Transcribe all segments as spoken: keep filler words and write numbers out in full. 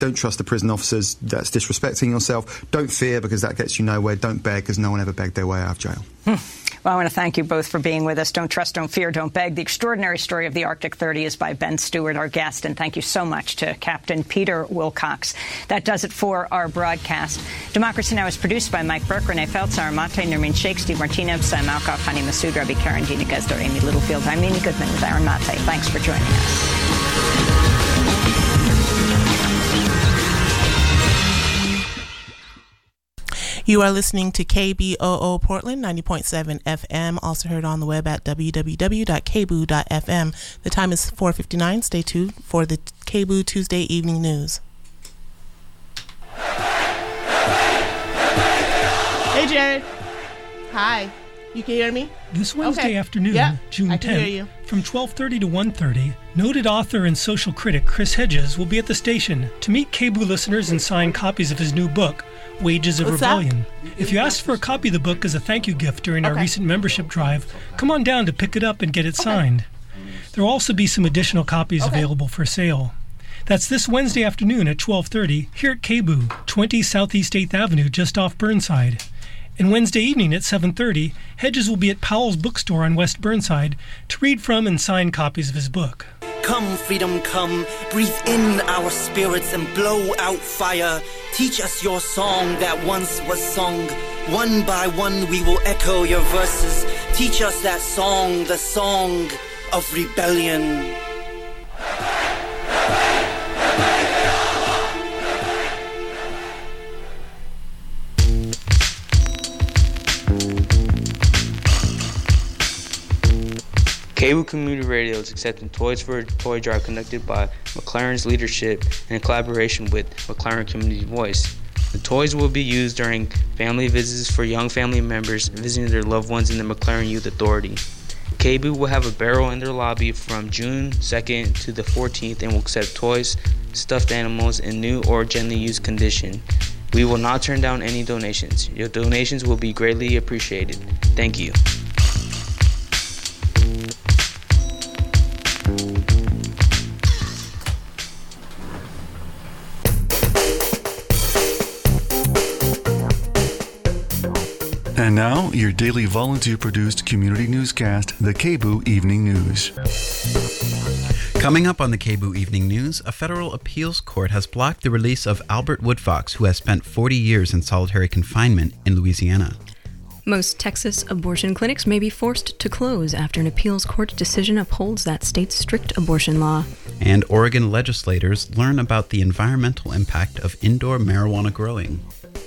Don't trust the prison officers. That's disrespecting yourself. Don't fear, because that gets you nowhere. Don't beg, because no one ever begged their way out of jail. Hmm. Well, I want to thank you both for being with us. Don't trust, don't fear, don't beg. The extraordinary story of the Arctic thirty is by Ben Stewart, our guest. And thank you so much to Captain Peter Wilcox. That does it for our broadcast. Democracy Now! Is produced by Mike Burke, Renee Feltz, Sarah Mate, Nermeen Sheikh, Steve Martinez, Sam Alcoff, Hani Masood, Rabi Karen, Gina Gesdor, Amy Littlefield. I'm Mimi Goodman with Aaron Mate. Thanks for joining us. You are listening to K B O O Portland, ninety point seven F M, also heard on the web at w w w dot k b o o dot f m. The time is four fifty-nine. Stay tuned for the K B O O Tuesday Evening News. Hey, Jared. Hi. You can hear me? This Wednesday okay. afternoon, yeah, June tenth, from twelve thirty to one thirty, noted author and social critic Chris Hedges will be at the station to meet K B O O listeners and sign copies of his new book, Wages of What's Rebellion. That? If you asked for a copy of the book as a thank you gift during okay. our recent membership drive, come on down to pick it up and get it okay. signed. There will also be some additional copies okay. available for sale. That's this Wednesday afternoon at twelve thirty here at K B O O, twenty Southeast eighth Avenue, just off Burnside. And Wednesday evening at seven thirty, Hedges will be at Powell's Bookstore on West Burnside to read from and sign copies of his book. Come, freedom, come, breathe in our spirits and blow out fire. Teach us your song that once was sung. One by one we will echo your verses. Teach us that song, the song of rebellion. K B O O Community Radio is accepting Toys for a Toy Drive conducted by McLaren's leadership and in collaboration with McLaren Community Voice. The toys will be used during family visits for young family members visiting their loved ones in the McLaren Youth Authority. K B O O will have a barrel in their lobby from June second to the fourteenth and will accept toys, stuffed animals in new or gently used condition. We will not turn down any donations. Your donations will be greatly appreciated. Thank you. And now, your daily volunteer-produced community newscast, the K B O O Evening News. Coming up on the K B O O Evening News, a federal appeals court has blocked the release of Albert Woodfox, who has spent forty years in solitary confinement in Louisiana. Most Texas abortion clinics may be forced to close after an appeals court decision upholds that state's strict abortion law. And Oregon legislators learn about the environmental impact of indoor marijuana growing.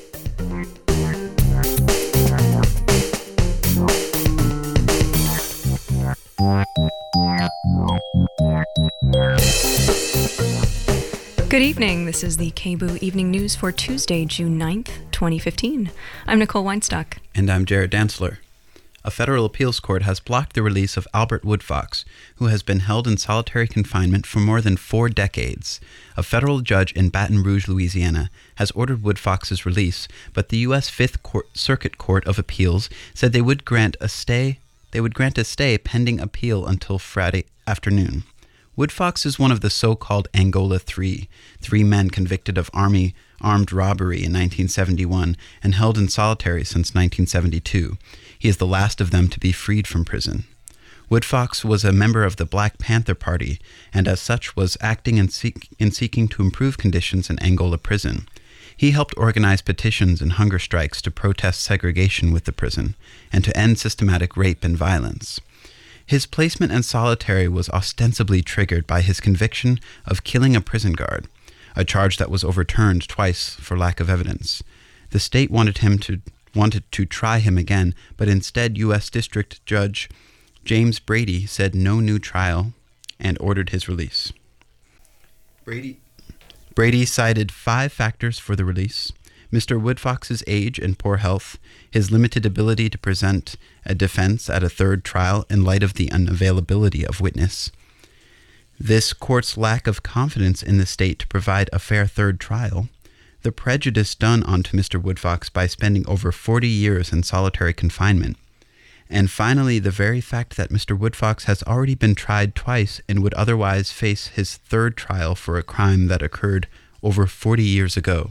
Good evening. This is the K B O O Evening News for Tuesday, June ninth, twenty fifteen. I'm Nicole Weinstock. And I'm Jared Dantzler. A federal appeals court has blocked the release of Albert Woodfox, who has been held in solitary confinement for more than four decades. A federal judge in Baton Rouge, Louisiana, has ordered Woodfox's release, but the U S Fifth Court, Circuit Court of Appeals said they would grant a stay. They would grant a stay pending appeal until Friday afternoon. Woodfox is one of the so-called Angola Three, three men convicted of Army armed robbery in nineteen seventy-one and held in solitary since nineteen seventy-two. He is the last of them to be freed from prison. Woodfox was a member of the Black Panther Party and as such was acting in, seek, in seeking to improve conditions in Angola prison. He helped organize petitions and hunger strikes to protest segregation with the prison and to end systematic rape and violence. His placement in solitary was ostensibly triggered by his conviction of killing a prison guard, a charge that was overturned twice for lack of evidence. The state wanted him to wanted to try him again, but instead U S District Judge James Brady said no new trial and ordered his release. Brady Brady cited five factors for the release: Mister Woodfox's age and poor health, his limited ability to present a defense at a third trial in light of the unavailability of witness, this court's lack of confidence in the state to provide a fair third trial, the prejudice done onto Mister Woodfox by spending over forty years in solitary confinement, and finally the very fact that Mister Woodfox has already been tried twice and would otherwise face his third trial for a crime that occurred over forty years ago.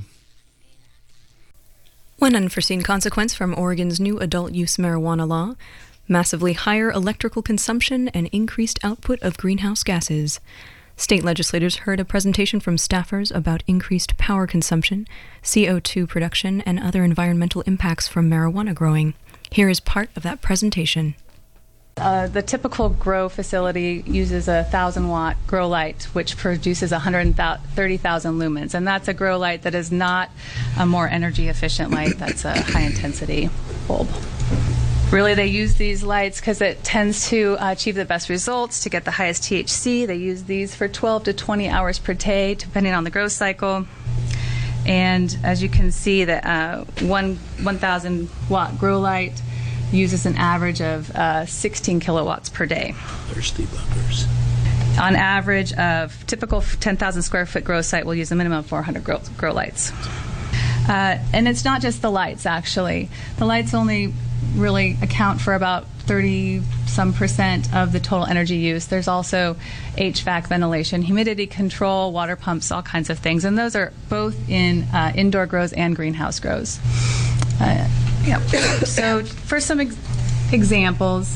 One unforeseen consequence from Oregon's new adult use marijuana law: massively higher electrical consumption and increased output of greenhouse gases. State legislators heard a presentation from staffers about increased power consumption, C O two production, and other environmental impacts from marijuana growing. Here is part of that presentation. Uh, the typical grow facility uses a one thousand watt grow light, which produces one hundred thirty thousand lumens. And that's a grow light that is not a more energy efficient light. That's a high intensity bulb. Really, they use these lights because it tends to uh, achieve the best results, to get the highest T H C. They use these for twelve to twenty hours per day, depending on the growth cycle. And as you can see, the uh, one one thousand watt grow light uses an average of uh, sixteen kilowatts per day. Thirsty buggers. On average, a typical ten thousand square foot grow site will use a minimum of four hundred grow, grow lights. Uh, and it's not just the lights, actually. The lights only really account for about thirty some percent of the total energy use. There's also H V A C, ventilation, humidity control, water pumps, all kinds of things. And those are both in uh, indoor grows and greenhouse grows. Uh, yeah. So for some ex- examples,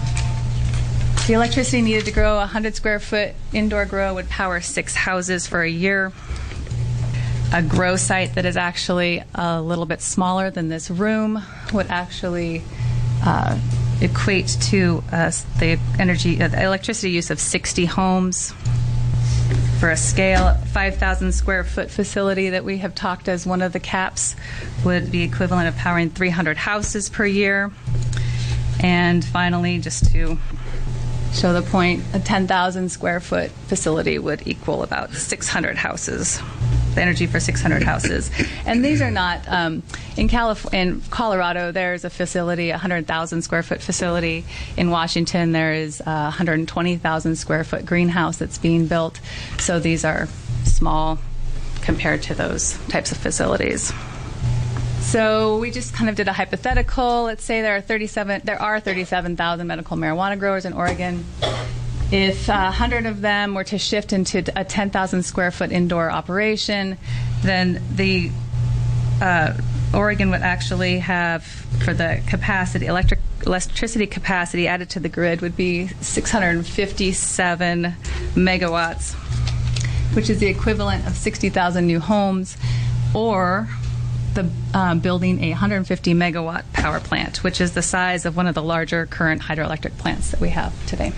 the electricity needed to grow a one hundred square foot indoor grow would power six houses for a year. A grow site that is actually a little bit smaller than this room would actually uh, equate to uh, the energy, uh, the electricity use of sixty homes. For a scale, five thousand square foot facility that we have talked as one of the caps would be equivalent of powering three hundred houses per year. And finally, just to show the point, a ten thousand square foot facility would equal about six hundred houses. The energy for six hundred houses. And these are not, um, in, Calif- in Colorado, there's a facility, a one hundred thousand square foot facility. In Washington, there is a one hundred twenty thousand square foot greenhouse that's being built. So these are small compared to those types of facilities. So we just kind of did a hypothetical. Let's say there are thirty-seven, there are thirty-seven thousand medical marijuana growers in Oregon. If uh, one hundred of them were to shift into a ten thousand square foot indoor operation, then the uh, Oregon would actually have, for the capacity, electric electricity capacity added to the grid would be six hundred fifty-seven megawatts, which is the equivalent of sixty thousand new homes, or the uh, building a one hundred fifty megawatt power plant, which is the size of one of the larger current hydroelectric plants that we have today.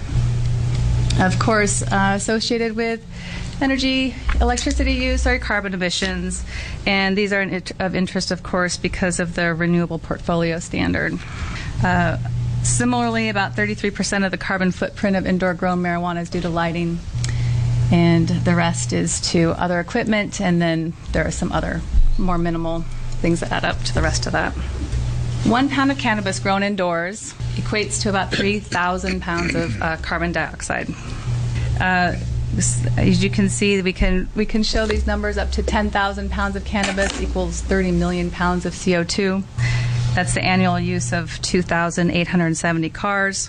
Of course, uh, associated with energy, electricity use are carbon emissions, and these are of interest, of course, because of the Renewable Portfolio Standard. Uh, similarly, about thirty-three percent of the carbon footprint of indoor-grown marijuana is due to lighting, and the rest is to other equipment, and then there are some other more minimal things that add up to the rest of that. One pound of cannabis grown indoors equates to about three thousand pounds of uh, carbon dioxide. Uh, this, as you can see, we can we can show these numbers up to ten thousand pounds of cannabis equals thirty million pounds of C O two. That's the annual use of two thousand eight hundred seventy cars.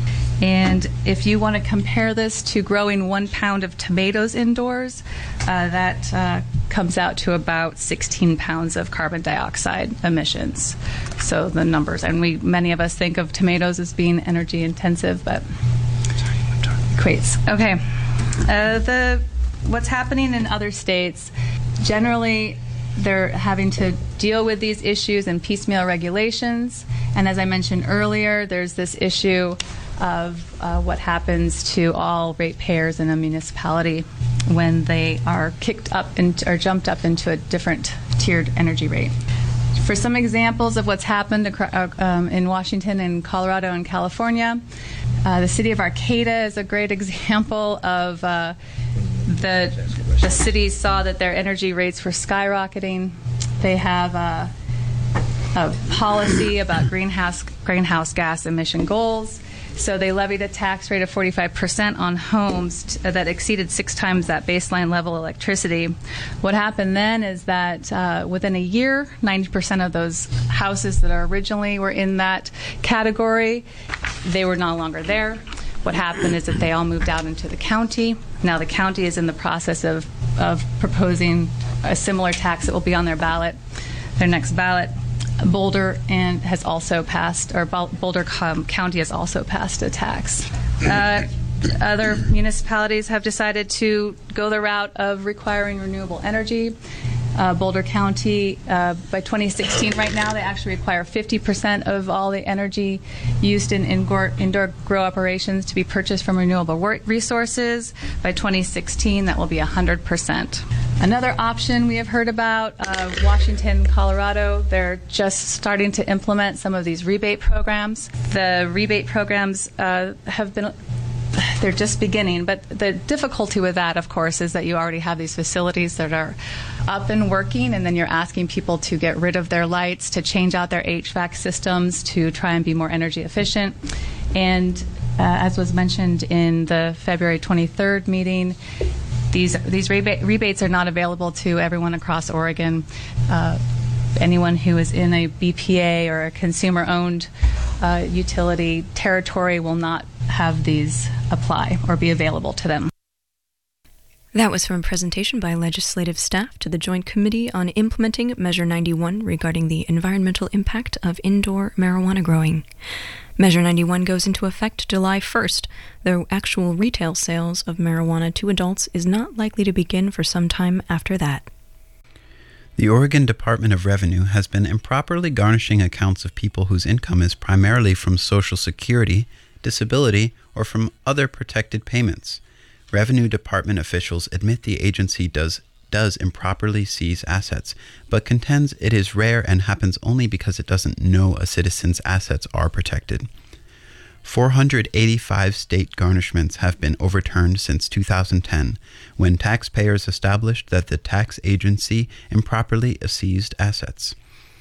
And if you want to compare this to growing one pound of tomatoes indoors, uh, that uh, comes out to about sixteen pounds of carbon dioxide emissions. So the numbers, and we many of us think of tomatoes as being energy intensive, but equates. Okay, uh, the what's happening in other states, generally they're having to deal with these issues in piecemeal regulations, and as I mentioned earlier, there's this issue of uh, what happens to all ratepayers in a municipality when they are kicked up into, or jumped up into a different tiered energy rate. For some examples of what's happened across, um, in Washington and Colorado and California, uh, the city of Arcata is a great example of uh, the the cities saw that their energy rates were skyrocketing. They have a, a policy about greenhouse greenhouse gas emission goals. So they levied a tax rate of forty-five percent on homes t- that exceeded six times that baseline level electricity. What happened then is that uh, within a year, ninety percent of those houses that originally were in that category, they were no longer there. What happened is that they all moved out into the county. Now the county is in the process of of proposing a similar tax that will be on their ballot, their next ballot. Boulder and has also passed, or Boulder County has also passed a tax. Uh, other municipalities have decided to go the route of requiring renewable energy. Uh, Boulder County, uh, by twenty sixteen, right now, they actually require fifty percent of all the energy used in indoor, indoor grow operations to be purchased from renewable resources. By twenty sixteen, that will be one hundred percent. Another option we have heard about, uh, Washington, Colorado, they're just starting to implement some of these rebate programs. The rebate programs uh, have been they're just beginning, but the difficulty with that, of course, is that you already have these facilities that are up and working, and then you're asking people to get rid of their lights, to change out their H V A C systems, to try and be more energy efficient. And uh, as was mentioned in the February twenty-third meeting, these these rebate, rebates are not available to everyone across Oregon. Uh, anyone who is in a B P A or a consumer-owned uh, utility territory will not have these apply or be available to them. That was from a presentation by legislative staff to the Joint Committee on Implementing Measure ninety-one regarding the environmental impact of indoor marijuana growing. Measure ninety-one goes into effect July first, though actual retail sales of marijuana to adults is not likely to begin for some time after that. The Oregon Department of Revenue has been improperly garnishing accounts of people whose income is primarily from Social Security, disability, or from other protected payments. Revenue Department officials admit the agency does does improperly seize assets, but contends it is rare and happens only because it doesn't know a citizen's assets are protected. four hundred eighty-five state garnishments have been overturned since two thousand ten, when taxpayers established that the tax agency improperly seized assets.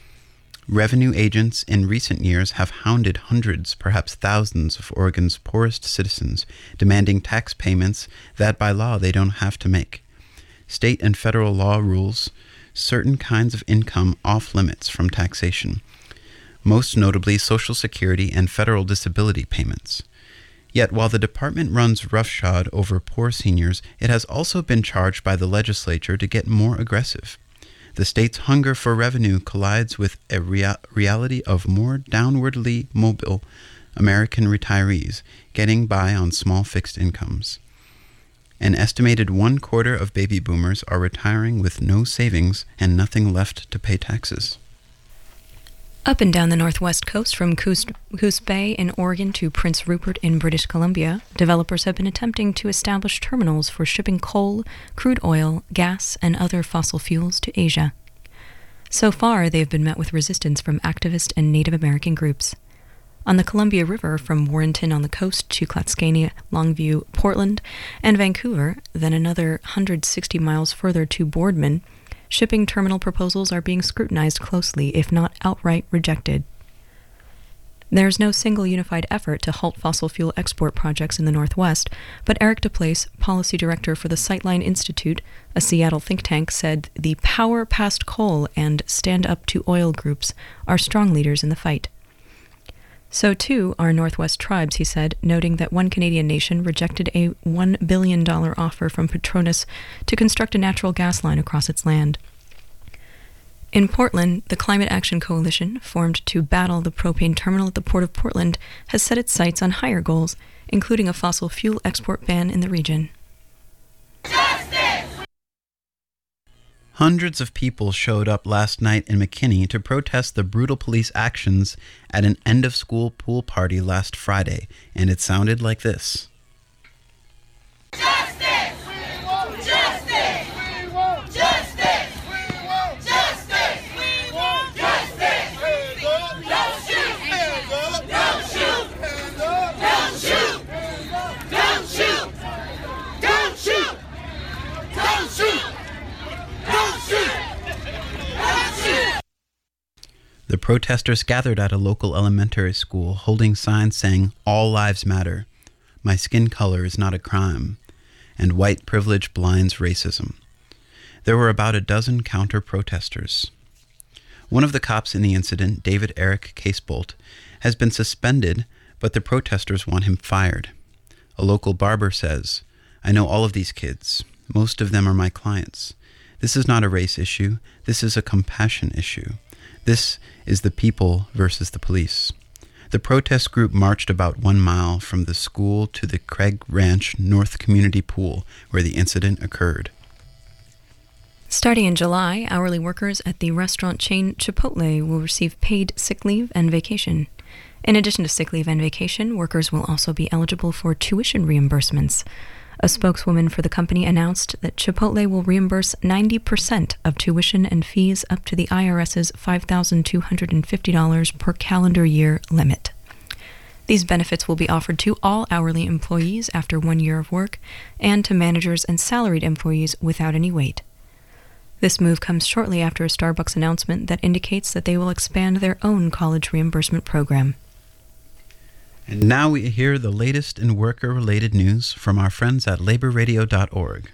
Revenue agents in recent years have hounded hundreds, perhaps thousands, of Oregon's poorest citizens, demanding tax payments that by law they don't have to make. State and federal law rules certain kinds of income off limits from taxation, most notably Social Security and federal disability payments. Yet while the department runs roughshod over poor seniors, it has also been charged by the legislature to get more aggressive. The state's hunger for revenue collides with a rea- reality of more downwardly mobile American retirees getting by on small fixed incomes. An estimated one quarter of baby boomers are retiring with no savings and nothing left to pay taxes. Up and down the northwest coast from Coos, Coos Bay in Oregon to Prince Rupert in British Columbia, developers have been attempting to establish terminals for shipping coal, crude oil, gas, and other fossil fuels to Asia. So far, they have been met with resistance from activist and Native American groups. On the Columbia River from Warrenton on the coast to Clatskanie, Longview, Portland, and Vancouver, then another one hundred sixty miles further to Boardman, shipping terminal proposals are being scrutinized closely, if not outright rejected. There is no single unified effort to halt fossil fuel export projects in the Northwest, but Eric DePlace, policy director for the Sightline Institute, a Seattle think tank, said the Power Past Coal and Stand Up to Oil groups are strong leaders in the fight. So too are Northwest tribes, he said, noting that one Canadian nation rejected a one billion dollars offer from Petronas to construct a natural gas line across its land. In Portland, the Climate Action Coalition, formed to battle the propane terminal at the Port of Portland, has set its sights on higher goals, including a fossil fuel export ban in the region. Hundreds of people showed up last night in McKinney to protest the brutal police actions at an end-of-school pool party last Friday, and it sounded like this. Justice! We want justice! We want justice! We want justice! We want justice! Hands up! Don't shoot! Hands up! Don't shoot! Hands up! Don't shoot! Hands up! Don't shoot! Don't shoot! Don't shoot! Don't shoot! Don't shoot! The protesters gathered at a local elementary school holding signs saying, "All lives matter," "My skin color is not a crime," and "White privilege blinds racism." There were about a dozen counter-protesters. One of the cops in the incident, David Eric Casebolt, has been suspended, but the protesters want him fired. A local barber says, "I know all of these kids. Most of them are my clients. This is not a race issue. This is a compassion issue. This is the people versus the police. The protest group marched about one mile from the school to the Craig Ranch North Community Pool where the incident occurred. Starting in July, hourly workers at the restaurant chain Chipotle will receive paid sick leave and vacation. In addition to sick leave and vacation, workers will also be eligible for tuition reimbursements. A spokeswoman for the company announced that Chipotle will reimburse ninety percent of tuition and fees up to the IRS's five thousand two hundred fifty dollars per calendar year limit. These benefits will be offered to all hourly employees after one year of work and to managers and salaried employees without any wait. This move comes shortly after a Starbucks announcement that indicates that they will expand their own college reimbursement program. And now we hear the latest in worker-related news from our friends at labor radio dot org.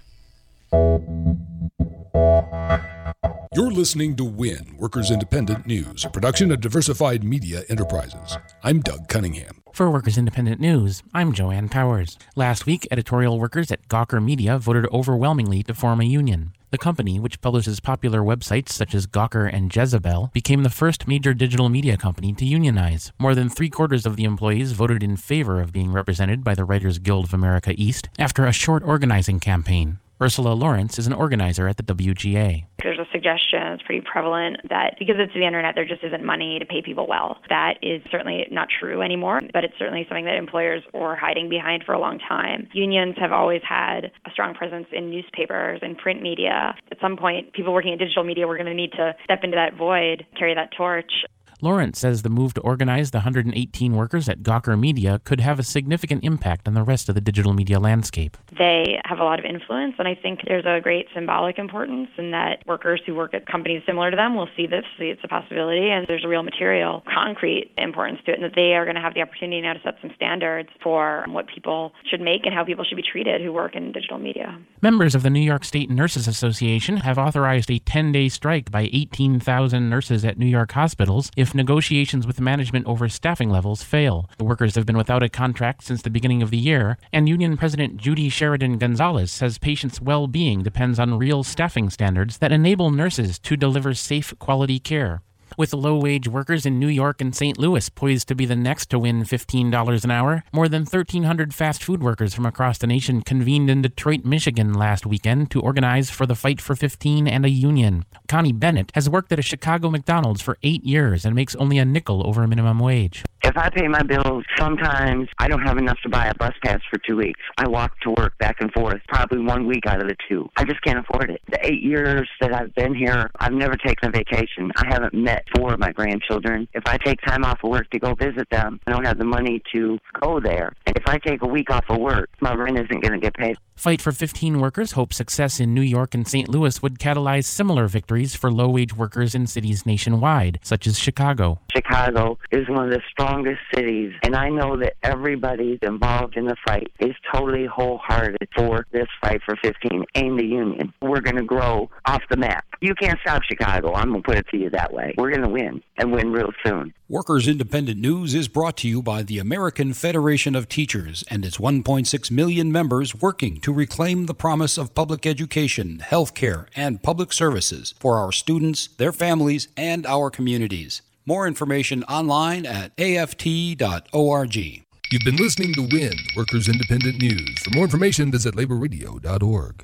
You're listening to WIN, Workers Independent News, a production of Diversified Media Enterprises. I'm Doug Cunningham. For Workers Independent News, I'm Joanne Powers. Last week, editorial workers at Gawker Media voted overwhelmingly to form a union. The company, which publishes popular websites such as Gawker and Jezebel, became the first major digital media company to unionize. More than three-quarters of the employees voted in favor of being represented by the Writers Guild of America East after a short organizing campaign. Ursula Lawrence is an organizer at the W G A. There's a suggestion, it's pretty prevalent, that because it's the internet, there just isn't money to pay people well. That is certainly not true anymore, but it's certainly something that employers were hiding behind for a long time. Unions have always had a strong presence in newspapers and print media. At some point, people working in digital media were going to need to step into that void, carry that torch. Lawrence says the move to organize the one hundred eighteen workers at Gawker Media could have a significant impact on the rest of the digital media landscape. They have a lot of influence, and I think there's a great symbolic importance in that workers who work at companies similar to them will see this, see it's a possibility, and there's a real material, concrete importance to it, and that they are going to have the opportunity now to set some standards for what people should make and how people should be treated who work in digital media. Members of the New York State Nurses Association have authorized a ten-day strike by eighteen thousand nurses at New York hospitals if negotiations with management over staffing levels fail. The workers have been without a contract since the beginning of the year, and Union President Judy Sheridan Gonzalez says patients' well-being depends on real staffing standards that enable nurses to deliver safe, quality care. With low-wage workers in New York and Saint Louis poised to be the next to win fifteen dollars an hour, more than thirteen hundred fast food workers from across the nation convened in Detroit, Michigan last weekend to organize for the Fight for fifteen and a union. Connie Bennett has worked at a Chicago McDonald's for eight years and makes only a nickel over minimum wage. If I pay my bills, sometimes I don't have enough to buy a bus pass for two weeks. I walk to work back and forth probably one week out of the two. I just can't afford it. The eight years that I've been here, I've never taken a vacation. I haven't met four of my grandchildren. If I take time off of work to go visit them, I don't have the money to go there. And if I take a week off of work, my rent isn't going to get paid. Fight for fifteen workers hope success in New York and Saint Louis would catalyze similar victories for low-wage workers in cities nationwide, such as Chicago. Chicago is one of the strongest cities, and I know that everybody involved in the fight is totally wholehearted for this Fight for fifteen and the union. We're going to grow off the map. You can't stop Chicago. I'm going to put it to you that way. We're going to win, and win real soon. Workers Independent News is brought to you by the American Federation of Teachers and its one point six million members working to reclaim the promise of public education, health care, and public services for our students, their families, and our communities. More information online at A F T dot org. You've been listening to WIN, Workers Independent News. For more information, visit labor radio dot org.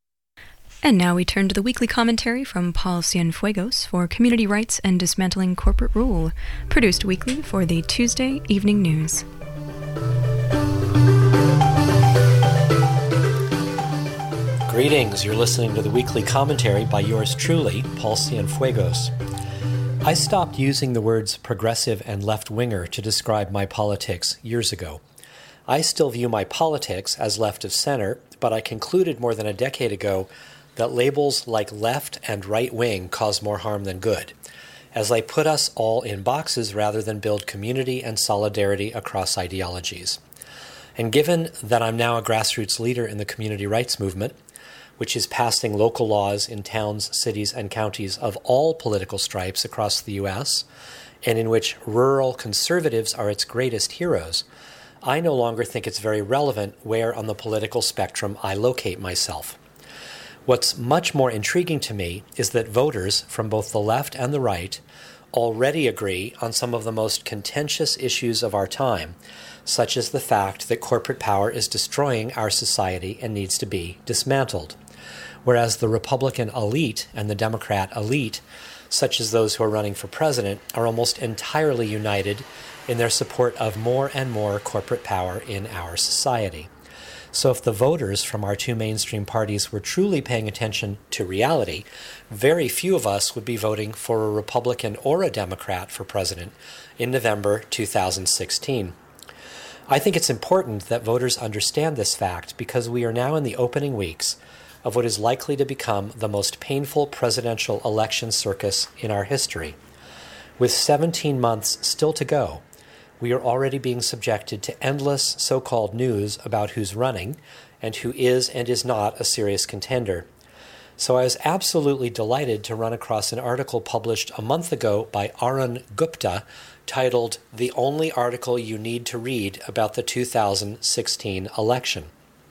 And now we turn to the weekly commentary from Paul Cienfuegos for Community Rights and Dismantling Corporate Rule, produced weekly for the Tuesday Evening News. Greetings, you're listening to the weekly commentary by yours truly, Paul Cienfuegos. I stopped using the words progressive and left-winger to describe my politics years ago. I still view my politics as left of center, but I concluded more than a decade ago that labels like left and right wing cause more harm than good, as they put us all in boxes rather than build community and solidarity across ideologies. And given that I'm now a grassroots leader in the community rights movement, which is passing local laws in towns, cities, and counties of all political stripes across the U S, and in which rural conservatives are its greatest heroes, I no longer think it's very relevant where on the political spectrum I locate myself. What's much more intriguing to me is that voters from both the left and the right already agree on some of the most contentious issues of our time, such as the fact that corporate power is destroying our society and needs to be dismantled. Whereas the Republican elite and the Democrat elite, such as those who are running for president, are almost entirely united in their support of more and more corporate power in our society. So if the voters from our two mainstream parties were truly paying attention to reality, very few of us would be voting for a Republican or a Democrat for president in November two thousand sixteen. I think it's important that voters understand this fact because we are now in the opening weeks of what is likely to become the most painful presidential election circus in our history. With seventeen months still to go, we are already being subjected to endless so-called news about who's running and who is and is not a serious contender. So I was absolutely delighted to run across an article published a month ago by Arun Gupta titled "The Only Article You Need to Read About the two thousand sixteen Election."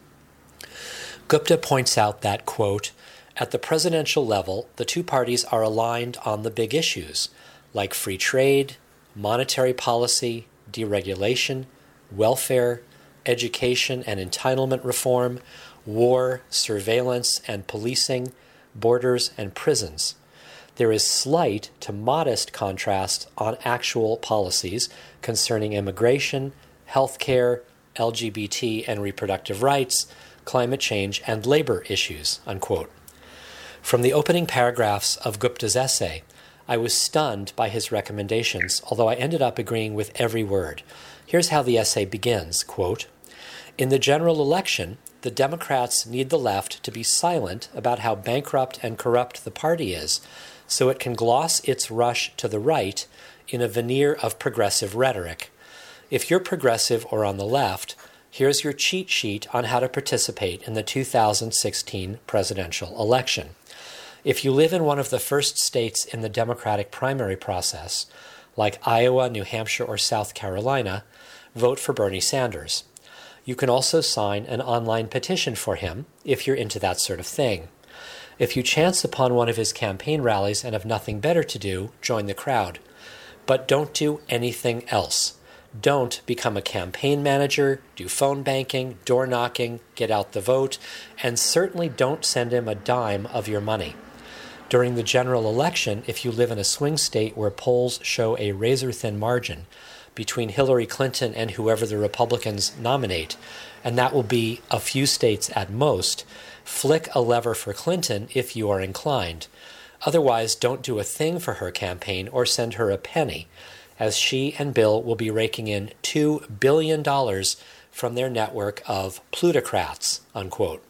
Gupta points out that, quote, "At the presidential level, the two parties are aligned on the big issues, like free trade, monetary policy, deregulation, welfare, education and entitlement reform, war, surveillance and policing, borders and prisons. There is slight to modest contrast on actual policies concerning immigration, healthcare, L G B T and reproductive rights, climate change, and labor issues," unquote. From the opening paragraphs of Gupta's essay, I was stunned by his recommendations, although I ended up agreeing with every word. Here's how the essay begins, quote, "In the general election, the Democrats need the left to be silent about how bankrupt and corrupt the party is, so it can gloss its rush to the right in a veneer of progressive rhetoric. If you're progressive or on the left, here's your cheat sheet on how to participate in the two thousand sixteen presidential election. If you live in one of the first states in the Democratic primary process, like Iowa, New Hampshire, or South Carolina, vote for Bernie Sanders. You can also sign an online petition for him if you're into that sort of thing. If you chance upon one of his campaign rallies and have nothing better to do, join the crowd. But don't do anything else. Don't become a campaign manager, do phone banking, door knocking, get out the vote, and certainly don't send him a dime of your money. During the general election, if you live in a swing state where polls show a razor-thin margin between Hillary Clinton and whoever the Republicans nominate, and that will be a few states at most, flick a lever for Clinton if you are inclined. Otherwise, don't do a thing for her campaign or send her a penny, as she and Bill will be raking in two billion dollars from their network of plutocrats," unquote.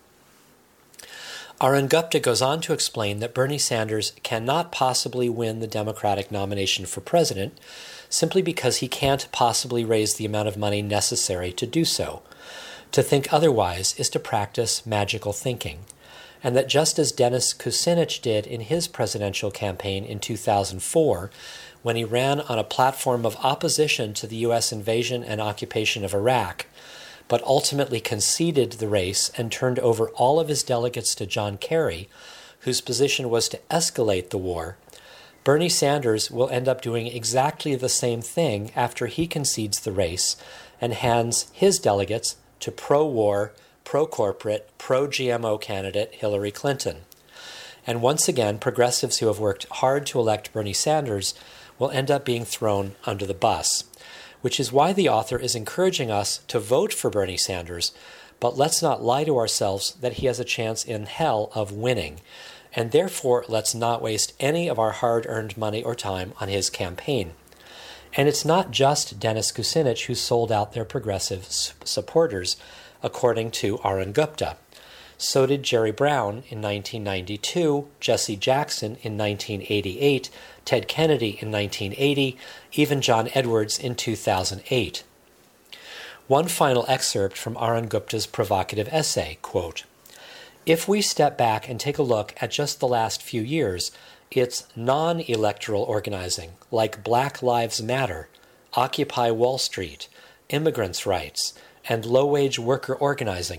Arun Gupta goes on to explain that Bernie Sanders cannot possibly win the Democratic nomination for president simply because he can't possibly raise the amount of money necessary to do so. To think otherwise is to practice magical thinking, and that just as Dennis Kucinich did in his presidential campaign in two thousand four, when he ran on a platform of opposition to the U S invasion and occupation of Iraq, but ultimately conceded the race and turned over all of his delegates to John Kerry, whose position was to escalate the war, Bernie Sanders will end up doing exactly the same thing after he concedes the race and hands his delegates to pro-war, pro-corporate, pro-G M O candidate Hillary Clinton. And once again, progressives who have worked hard to elect Bernie Sanders will end up being thrown under the bus, which is why the author is encouraging us to vote for Bernie Sanders, but let's not lie to ourselves that he has a chance in hell of winning, and therefore let's not waste any of our hard-earned money or time on his campaign. And it's not just Dennis Kucinich who sold out their progressive supporters, according to Arun Gupta. So did Jerry Brown in nineteen ninety-two, Jesse Jackson in nineteen eighty-eight, Ted Kennedy in nineteen eighty, even John Edwards in two thousand eight. One final excerpt from Arun Gupta's provocative essay, quote, "If we step back and take a look at just the last few years, it's non-electoral organizing, like Black Lives Matter, Occupy Wall Street, immigrants' rights, and low-wage worker organizing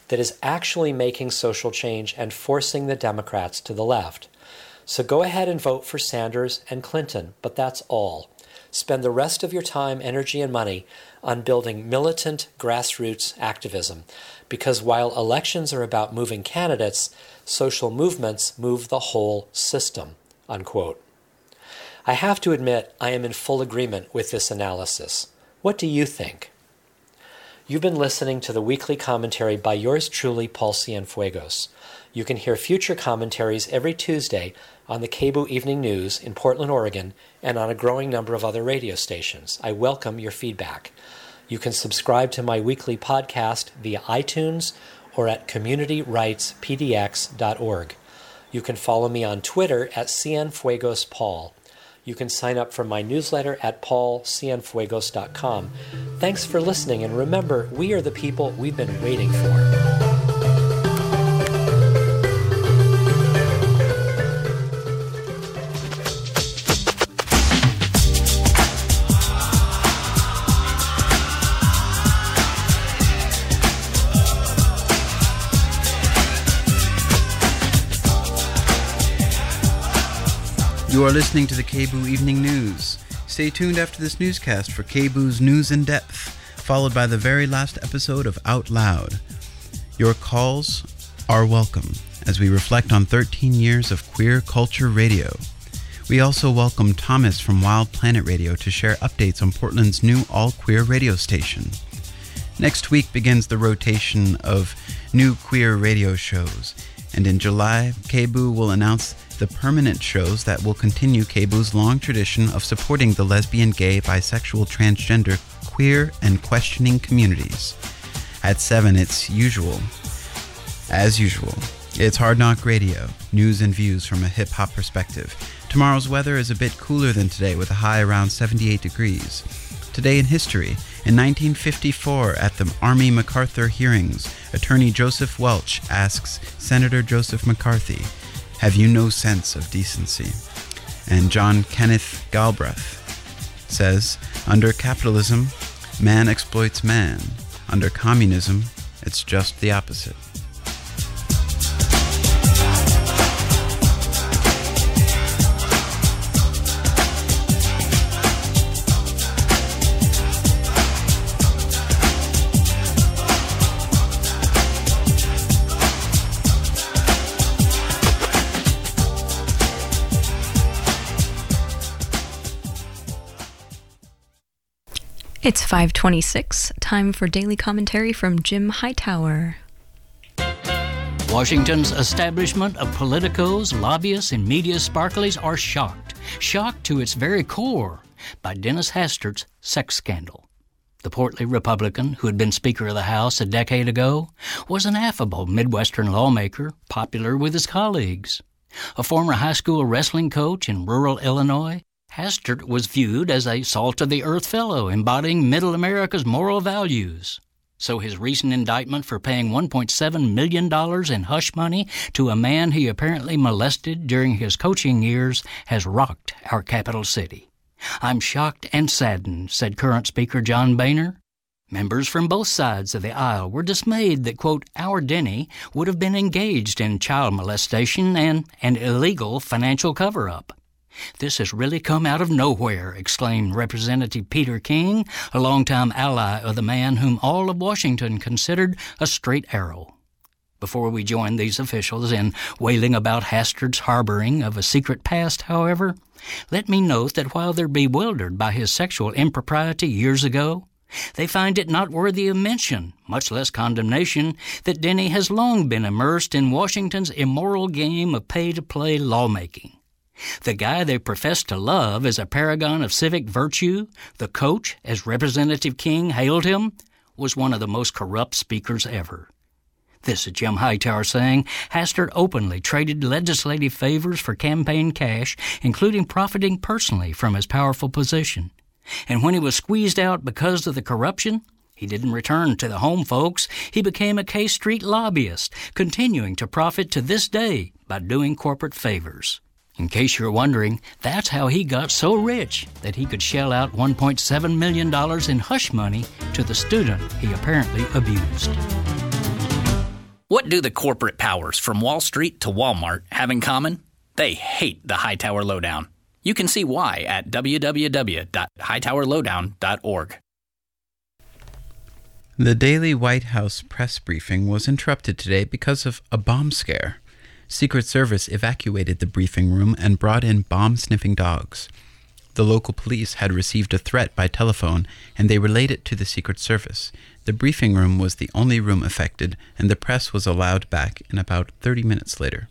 that is actually making social change and forcing the Democrats to the left. So go ahead and vote for Sanders and Clinton, but that's all. Spend the rest of your time, energy, and money on building militant grassroots activism, because while elections are about moving candidates, social movements move the whole system, unquote. I have to admit I am in full agreement with this analysis. What do you think? You've been listening to the weekly commentary by yours truly, Paul Cienfuegos. You can hear future commentaries every Tuesday on the K B O O Evening News in Portland, Oregon, and on a growing number of other radio stations. I welcome your feedback. You can subscribe to my weekly podcast via iTunes or at community rights p d x dot org. You can follow me on Twitter at CienfuegosPaul. You can sign up for my newsletter at paul cienfuegos dot com. Thanks for listening, and remember, we are the people we've been waiting for. You are listening to the K B O O Evening News. Stay tuned after this newscast for K B O O's News in Depth, followed by the very last episode of Out Loud. Your calls are welcome as we reflect on thirteen years of queer culture radio. We also welcome Thomas from Wild Planet Radio to share updates on Portland's new all-queer radio station. Next week begins the rotation of new queer radio shows, and in July, K B O O will announce the permanent shows that will continue K B O O's long tradition of supporting the lesbian, gay, bisexual, transgender, queer, and questioning communities. At seven, it's usual. As usual, it's Hard Knock Radio, news and views from a hip-hop perspective. Tomorrow's weather is a bit cooler than today with a high around seventy-eight degrees. Today in history, in nineteen fifty-four, at the Army MacArthur hearings, Attorney Joseph Welch asks Senator Joseph McCarthy, "Have you no sense of decency?" And John Kenneth Galbraith says, "Under capitalism, man exploits man. Under communism, it's just the opposite." It's five twenty-six, time for daily commentary from Jim Hightower. Washington's establishment of politicos, lobbyists, and media sparklies are shocked, shocked to its very core, by Dennis Hastert's sex scandal. The portly Republican, who had been Speaker of the House a decade ago, was an affable Midwestern lawmaker, popular with his colleagues. A former high school wrestling coach in rural Illinois, Hastert was viewed as a salt-of-the-earth fellow embodying Middle America's moral values. So his recent indictment for paying one point seven million dollars in hush money to a man he apparently molested during his coaching years has rocked our capital city. "I'm shocked and saddened," said current Speaker John Boehner. Members from both sides of the aisle were dismayed that, quote, "our Denny would have been engaged in child molestation and an illegal financial cover-up." "This has really come out of nowhere," exclaimed Representative Peter King, a longtime ally of the man whom all of Washington considered a straight arrow. Before we join these officials in wailing about Hastert's harboring of a secret past, however, let me note that while they're bewildered by his sexual impropriety years ago, they find it not worthy of mention, much less condemnation, that Denny has long been immersed in Washington's immoral game of pay-to-play lawmaking. The guy they profess to love as a paragon of civic virtue, the coach, as Representative King hailed him, was one of the most corrupt speakers ever. This is Jim Hightower saying Hastert openly traded legislative favors for campaign cash, including profiting personally from his powerful position. And when he was squeezed out because of the corruption, he didn't return to the home folks. He became a K Street lobbyist, continuing to profit to this day by doing corporate favors. In case you're wondering, that's how he got so rich that he could shell out one point seven million dollars in hush money to the student he apparently abused. What do the corporate powers from Wall Street to Walmart have in common? They hate the Hightower Lowdown. You can see why at w w w dot hightower lowdown dot org. The daily White House press briefing was interrupted today because of a bomb scare. Secret Service evacuated the briefing room and brought in bomb-sniffing dogs. The local police had received a threat by telephone, and they relayed it to the Secret Service. The briefing room was the only room affected, and the press was allowed back in about thirty minutes later.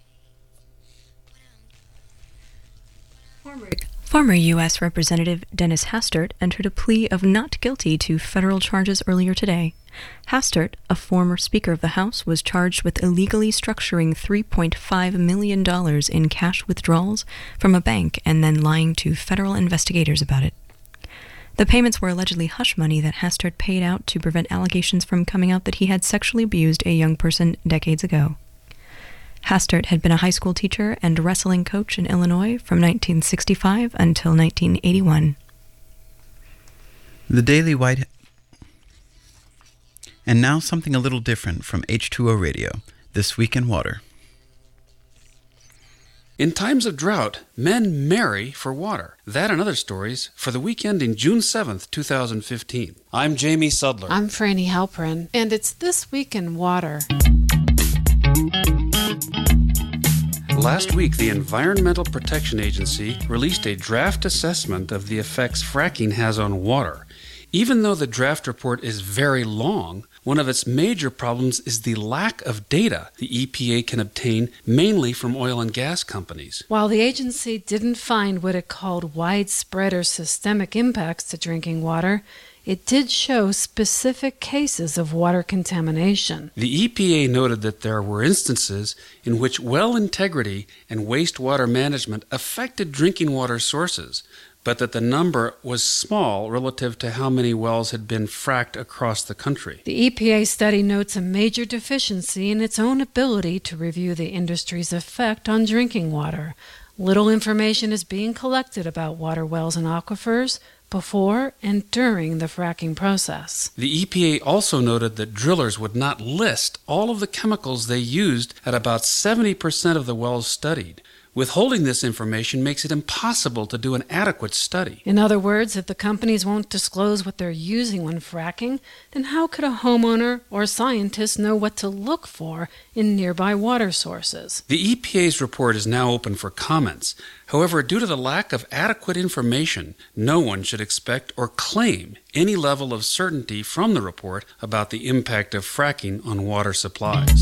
Former U S Representative Dennis Hastert entered a plea of not guilty to federal charges earlier today. Hastert, a former Speaker of the House, was charged with illegally structuring three point five million dollars in cash withdrawals from a bank and then lying to federal investigators about it. The payments were allegedly hush money that Hastert paid out to prevent allegations from coming out that he had sexually abused a young person decades ago. Hastert had been a high school teacher and wrestling coach in Illinois from nineteen sixty-five until nineteen eighty-one. The Daily White... And now something a little different from H two O Radio, This Week in Water. In times of drought, men marry for water. That and other stories for the week ending June seventh, twenty fifteen. I'm Jamie Sudler. I'm Franny Halperin, and it's This Week in Water. Last week, the Environmental Protection Agency released a draft assessment of the effects fracking has on water. Even though the draft report is very long, one of its major problems is the lack of data the E P A can obtain mainly from oil and gas companies. While the agency didn't find what it called widespread or systemic impacts to drinking water, it did show specific cases of water contamination. The E P A noted that there were instances in which well integrity and wastewater management affected drinking water sources, but that the number was small relative to how many wells had been fracked across the country. The E P A study notes a major deficiency in its own ability to review the industry's effect on drinking water. Little information is being collected about water wells and aquifers before and during the fracking process. The E P A also noted that drillers would not list all of the chemicals they used at about seventy percent of the wells studied. Withholding this information makes it impossible to do an adequate study. In other words, if the companies won't disclose what they're using when fracking, then how could a homeowner or scientist know what to look for in nearby water sources? The E P A's report is now open for comments. However, due to the lack of adequate information, no one should expect or claim any level of certainty from the report about the impact of fracking on water supplies.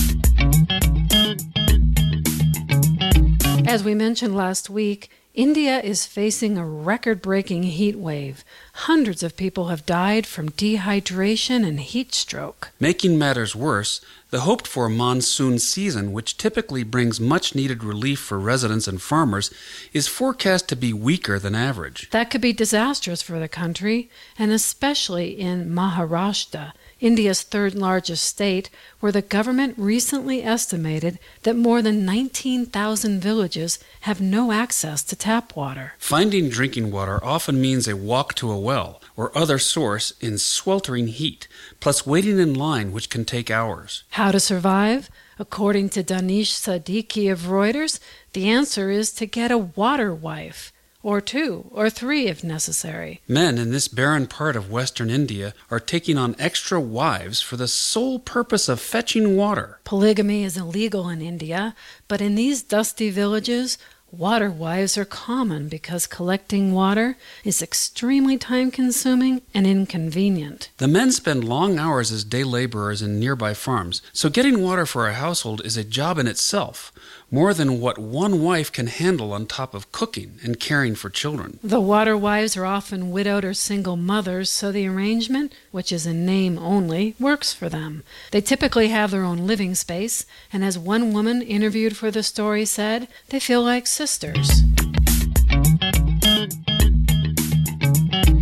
As we mentioned last week, India is facing a record-breaking heat wave. Hundreds of people have died from dehydration and heat stroke. Making matters worse, the hoped-for monsoon season, which typically brings much-needed relief for residents and farmers, is forecast to be weaker than average. That could be disastrous for the country, and especially in Maharashtra, India's third-largest state, where the government recently estimated that more than nineteen thousand villages have no access to tap water. Finding drinking water often means a walk to a well or other source in sweltering heat, plus waiting in line, which can take hours. How to survive? According to Danish Sadiki of Reuters, the answer is to get a water wife. Or two, or three if necessary. Men in this barren part of western India are taking on extra wives for the sole purpose of fetching water. Polygamy is illegal in India, but in these dusty villages, water wives are common because collecting water is extremely time-consuming and inconvenient. The men spend long hours as day laborers in nearby farms, so getting water for a household is a job in itself, more than what one wife can handle on top of cooking and caring for children. The water wives are often widowed or single mothers, so the arrangement, which is in name only, works for them. They typically have their own living space, and as one woman interviewed for the story said, they feel like sisters.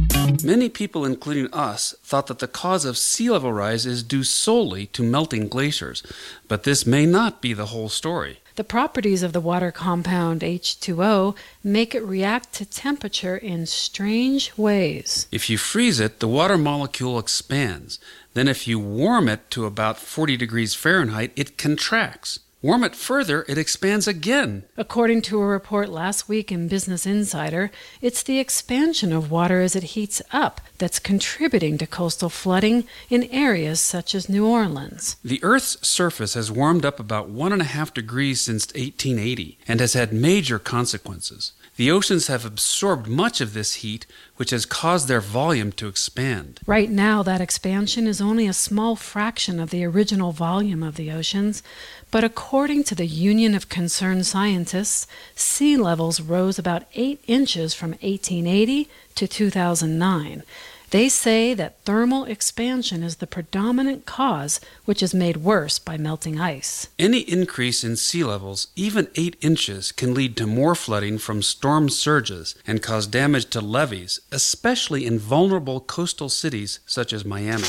Many people, including us, thought that the cause of sea level rise is due solely to melting glaciers, but this may not be the whole story. The properties of the water compound H two O make it react to temperature in strange ways. If you freeze it, the water molecule expands. Then if you warm it to about forty degrees Fahrenheit, it contracts. Warm it further, it expands again. According to a report last week in Business Insider, it's the expansion of water as it heats up that's contributing to coastal flooding in areas such as New Orleans. The Earth's surface has warmed up about one and a half degrees since eighteen eighty and has had major consequences. The oceans have absorbed much of this heat, which has caused their volume to expand. Right now, that expansion is only a small fraction of the original volume of the oceans, but according to the Union of Concerned Scientists, sea levels rose about eight inches from eighteen eighty to two thousand nine. They say that thermal expansion is the predominant cause, which is made worse by melting ice. Any increase in sea levels, even eight inches, can lead to more flooding from storm surges and cause damage to levees, especially in vulnerable coastal cities such as Miami.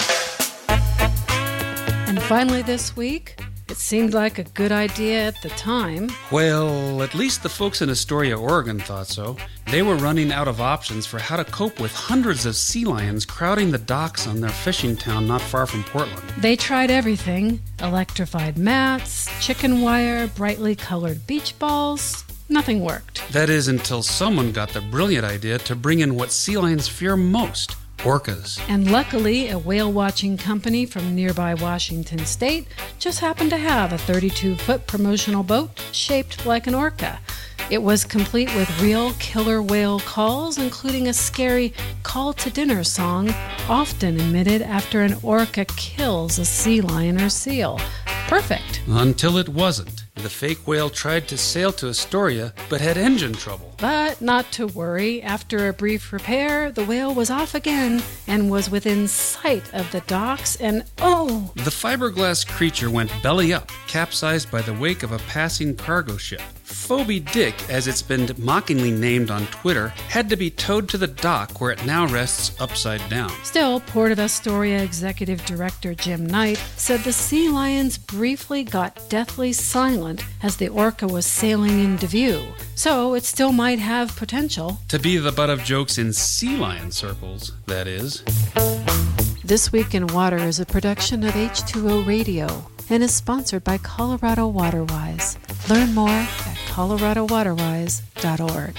And finally this week, it seemed like a good idea at the time. Well, at least the folks in Astoria, Oregon thought so. They were running out of options for how to cope with hundreds of sea lions crowding the docks on their fishing town not far from Portland. They tried everything: electrified mats, chicken wire, brightly colored beach balls. Nothing worked. That is, until someone got the brilliant idea to bring in what sea lions fear most: orcas. And luckily, a whale-watching company from nearby Washington State just happened to have a thirty-two foot promotional boat shaped like an orca. It was complete with real killer whale calls, including a scary call to dinner song, often emitted after an orca kills a sea lion or seal. Perfect. Until it wasn't. The fake whale tried to sail to Astoria, but had engine trouble. But not to worry. After a brief repair, the whale was off again and was within sight of the docks, and oh! The fiberglass creature went belly up, capsized by the wake of a passing cargo ship. Phoebe Dick, as it's been mockingly named on Twitter, had to be towed to the dock where it now rests upside down. Still, Port of Astoria Executive Director Jim Knight said the sea lions briefly got deathly silent as the orca was sailing into view. So it still might have potential. To be the butt of jokes in sea lion circles, that is. This Week in Water is a production of H two O Radio and is sponsored by Colorado Waterwise. Learn more at colorado waterwise dot org.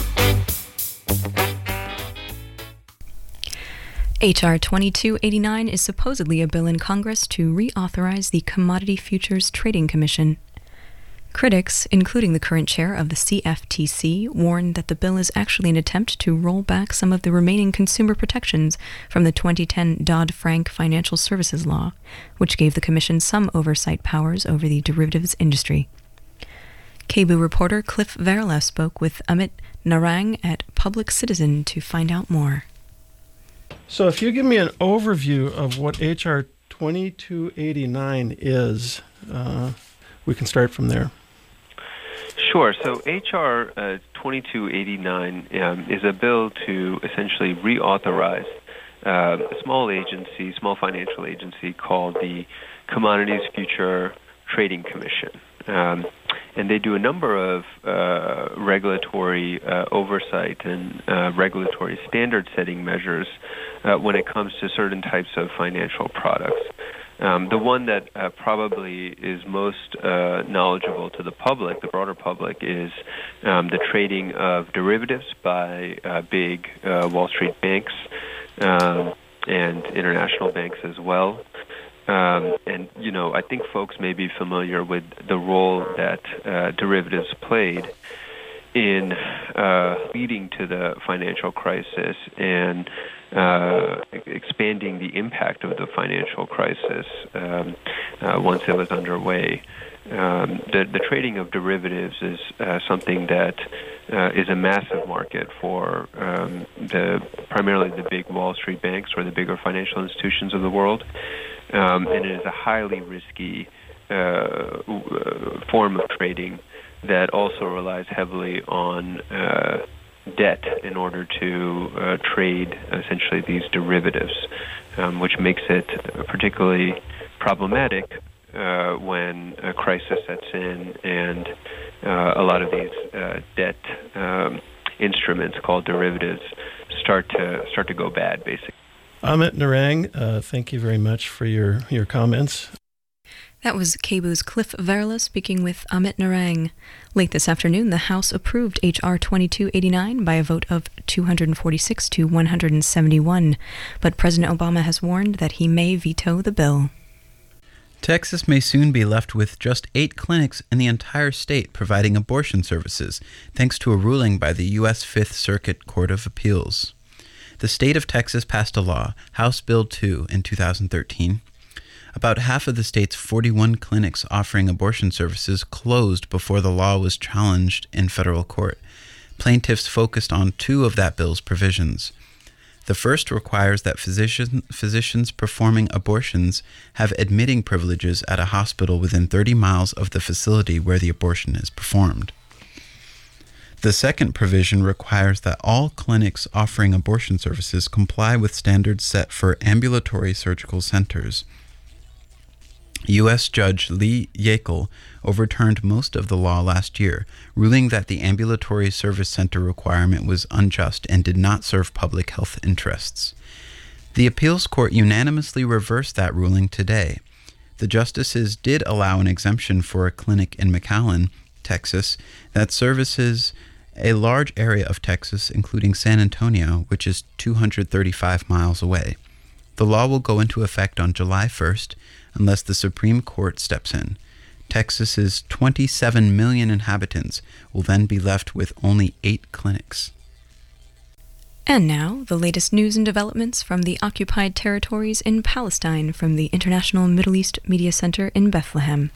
H R twenty-two eighty-nine is supposedly a bill in Congress to reauthorize the Commodity Futures Trading Commission. Critics, including the current chair of the C F T C, warned that the bill is actually an attempt to roll back some of the remaining consumer protections from the twenty ten Dodd-Frank Financial Services Law, which gave the Commission some oversight powers over the derivatives industry. K B U reporter Cliff Verla spoke with Amit Narang at Public Citizen to find out more. So if you give me an overview of what H R twenty-two eighty-nine is, uh, we can start from there. Sure. So H R uh, twenty-two eighty-nine um, is a bill to essentially reauthorize uh, a small agency, small financial agency called the Commodities Future Trading Commission. Um, and they do a number of uh, regulatory uh, oversight and uh, regulatory standard-setting measures uh, when it comes to certain types of financial products. Um, the one that uh, probably is most uh, knowledgeable to the public, the broader public, is um, the trading of derivatives by uh, big uh, Wall Street banks um, and international banks as well. Um, and, you know, I think folks may be familiar with the role that uh, derivatives played in uh, leading to the financial crisis and uh, expanding the impact of the financial crisis um, uh, once it was underway. Um, the, the trading of derivatives is uh, something that uh, is a massive market for um, the primarily the big Wall Street banks or the bigger financial institutions of the world. Um, and it is a highly risky uh, form of trading that also relies heavily on uh, debt in order to uh, trade essentially these derivatives, um, which makes it particularly problematic uh, when a crisis sets in and uh, a lot of these uh, debt um, instruments called derivatives start to start to go bad, basically. Amit Narang, uh, thank you very much for your, your comments. That was K B U's Cliff Verla speaking with Amit Narang. Late this afternoon, the House approved H R twenty-two eighty-nine by a vote of two hundred forty-six to one hundred seventy-one, but President Obama has warned that he may veto the bill. Texas may soon be left with just eight clinics in the entire state providing abortion services, thanks to a ruling by the U S Fifth Circuit Court of Appeals. The state of Texas passed a law, House Bill two, in two thousand thirteen. About half of the state's forty-one clinics offering abortion services closed before the law was challenged in federal court. Plaintiffs focused on two of that bill's provisions. The first requires that physician, physicians performing abortions have admitting privileges at a hospital within thirty miles of the facility where the abortion is performed. The second provision requires that all clinics offering abortion services comply with standards set for ambulatory surgical centers. U S Judge Lee Yackel overturned most of the law last year, ruling that the ambulatory service center requirement was unjust and did not serve public health interests. The appeals court unanimously reversed that ruling today. The justices did allow an exemption for a clinic in McAllen, Texas, that services a large area of Texas, including San Antonio, which is two hundred thirty-five miles away. The law will go into effect on July first, unless the Supreme Court steps in. Texas's twenty-seven million inhabitants will then be left with only eight clinics. And now, the latest news and developments from the occupied territories in Palestine from the International Middle East Media Center in Bethlehem.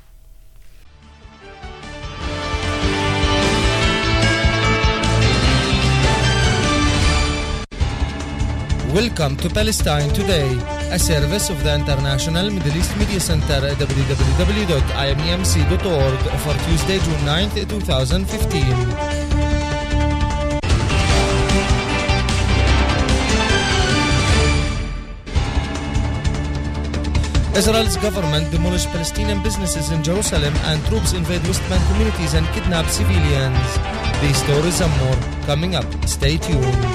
Welcome to Palestine Today, a service of the International Middle East Media Center at w w w dot i m e m c dot org for Tuesday, June ninth, twenty fifteen. Israel's government demolished Palestinian businesses in Jerusalem and troops invade West Bank communities and kidnap civilians. These stories and more coming up. Stay tuned.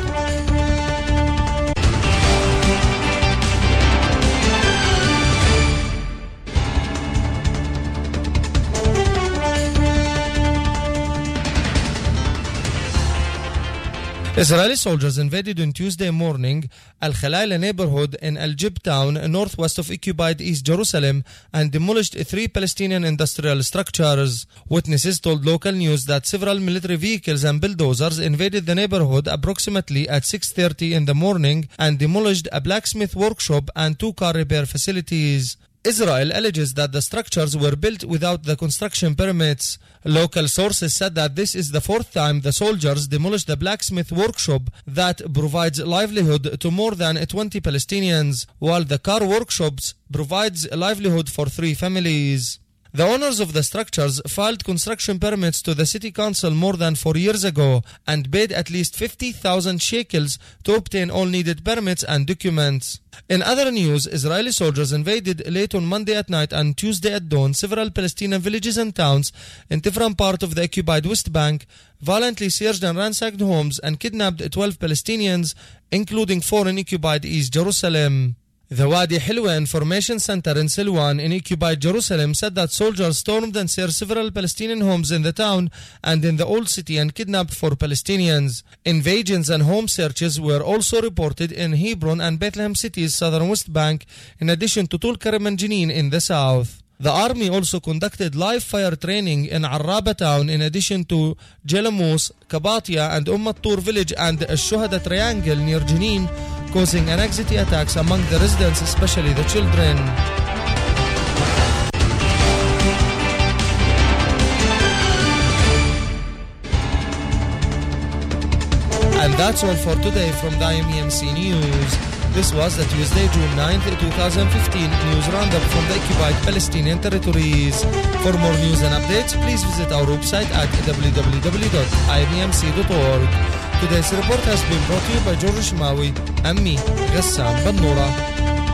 Israeli soldiers invaded on Tuesday morning Al-Khalaila neighborhood in Al-Jib town northwest of occupied East Jerusalem and demolished three Palestinian industrial structures. Witnesses told local news that several military vehicles and bulldozers invaded the neighborhood approximately at six thirty in the morning and demolished a blacksmith workshop and two car repair facilities. Israel alleges that the structures were built without the construction permits. Local sources said that this is the fourth time the soldiers demolished the blacksmith workshop that provides livelihood to more than twenty Palestinians, while the car workshops provides livelihood for three families. The owners of the structures filed construction permits to the city council more than four years ago and paid at least fifty thousand shekels to obtain all needed permits and documents. In other news, Israeli soldiers invaded late on Monday at night and Tuesday at dawn several Palestinian villages and towns in different parts of the occupied West Bank, violently searched and ransacked homes and kidnapped twelve Palestinians, including four in occupied East Jerusalem. The Wadi Hilwa Information Center in Silwan in occupied Jerusalem said that soldiers stormed and searched several Palestinian homes in the town and in the old city and kidnapped four Palestinians. Invasions and home searches were also reported in Hebron and Bethlehem cities' southern West Bank, in addition to Tul Karam and Jenin in the south. The army also conducted live fire training in Araba town in addition to Jelamus, Kabatia and Umm Tur village and Shuhada Triangle near Jenin, causing anxiety attacks among the residents, especially the children. And that's all for today from the I M E M C News. This was the Tuesday, June ninth, twenty fifteen news roundup from the occupied Palestinian territories. For more news and updates, please visit our website at w w w dot i m e m c dot org. Today's report has been brought to you by George Shimawi and me, Ghassan Bannura.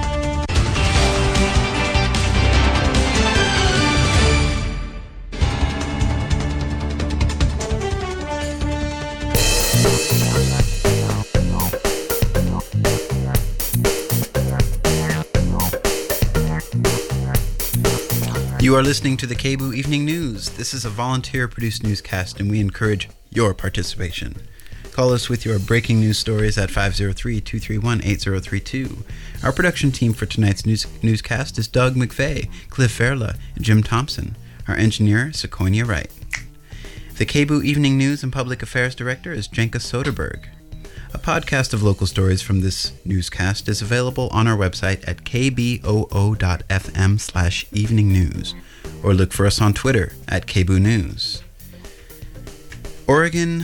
You are listening to the K B O O Evening News. This is a volunteer-produced newscast, and we encourage your participation. Call us with your breaking news stories at five oh three, two three one, eight oh three two. Our production team for tonight's news- newscast is Doug McVeigh, Cliff Verla, and Jim Thompson. Our engineer, Sequoia Wright. The K B O O Evening News and Public Affairs Director is Jenka Soderberg. A podcast of local stories from this newscast is available on our website at k b o o dot f m slash evening news, or look for us on Twitter at K B O O News. Oregon,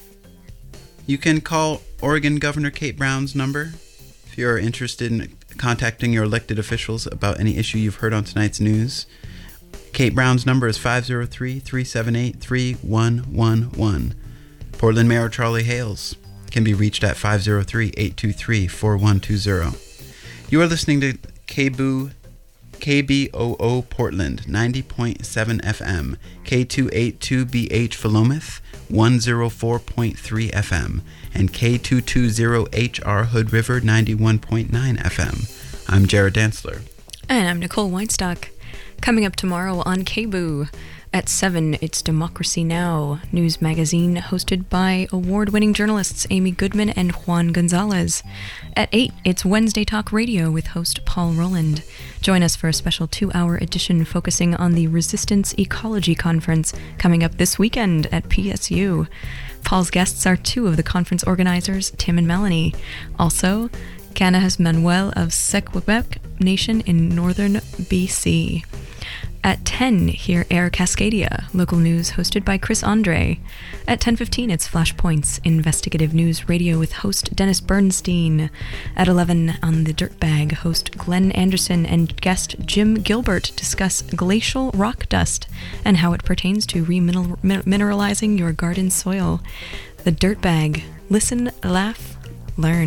you can call Oregon Governor Kate Brown's number if you are interested in contacting your elected officials about any issue you've heard on tonight's news. Kate Brown's number is five oh three, three seven eight, three one one one. Portland Mayor Charlie Hales can be reached at five oh three, eight two three, four one two oh. You are listening to K B O O, K B O O Portland, ninety point seven F M, K two eighty-two B H Philomath, one oh four point three F M, and K two twenty H R Hood River, ninety-one point nine F M. I'm Jared Dantzler. And I'm Nicole Weinstock. Coming up tomorrow on K B O O. At seven, it's Democracy Now! News magazine hosted by award-winning journalists Amy Goodman and Juan Gonzalez. At eight, it's Wednesday Talk Radio with host Paul Roland. Join us for a special two-hour edition focusing on the Resistance Ecology Conference coming up this weekend at P S U. Paul's guests are two of the conference organizers, Tim and Melanie. Also, Canahas Manuel of Secwepemc Nation in northern B C. At ten, hear Air Cascadia, local news hosted by Chris Andre. At ten fifteen, it's Flashpoints, investigative news radio with host Dennis Bernstein. At eleven, on the Dirtbag, host Glenn Anderson and guest Jim Gilbert discuss glacial rock dust and how it pertains to remineralizing your garden soil. The Dirtbag. Listen, laugh, learn.